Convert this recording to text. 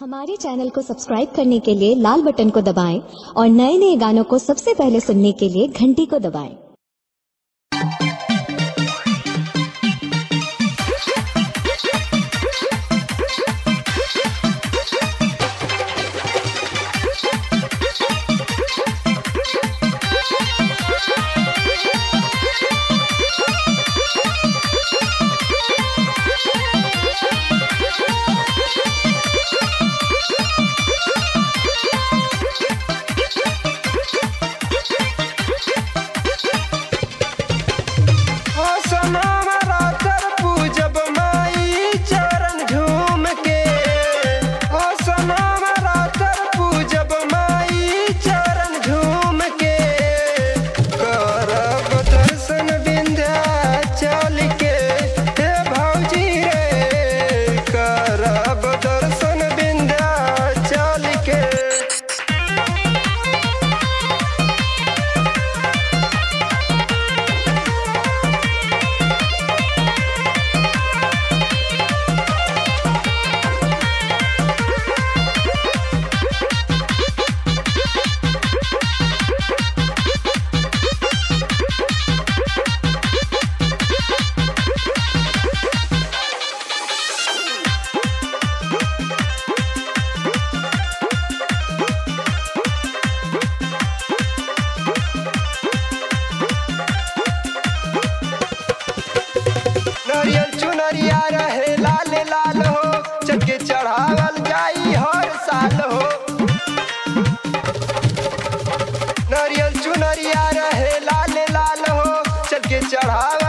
हमारे चैनल को सब्सक्राइब करने के लिए लाल बटन को दबाएं और नए नए गानों को सबसे पहले सुनने के लिए घंटी को दबाएं। चुनरिया रहे लाल लाल हो, चढ़के चढ़ावल जाई हर साल हो। नारियल चुनरिया रहे लाल लाल हो, चढ़के चढ़ावल